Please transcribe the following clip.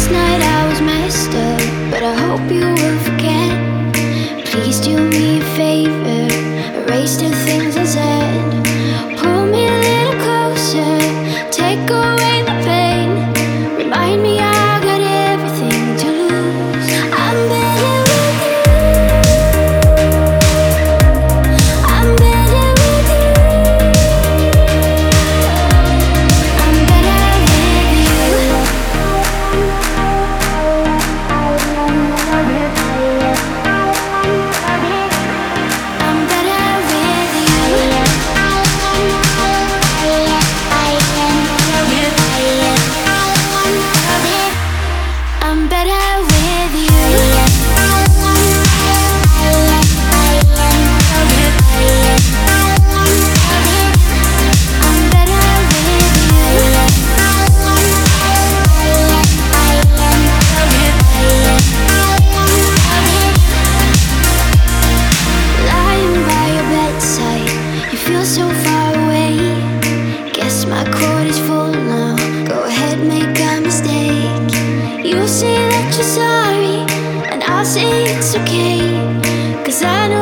night I was messed up, but I hope you will forget. Please do me a favor, erase the things I said. Pull me a little closer, take away the pain. Remind me I got everything to lose. I'm better with you. I'm better with you. I'm better with you. I'm better with you. I'm better with you. I'm better lying by your bedside, you feel so far away. Guess my cord is full now. Go ahead, make a mistake. You say that you're sorry, and I'll say it's okay. 'Cause I know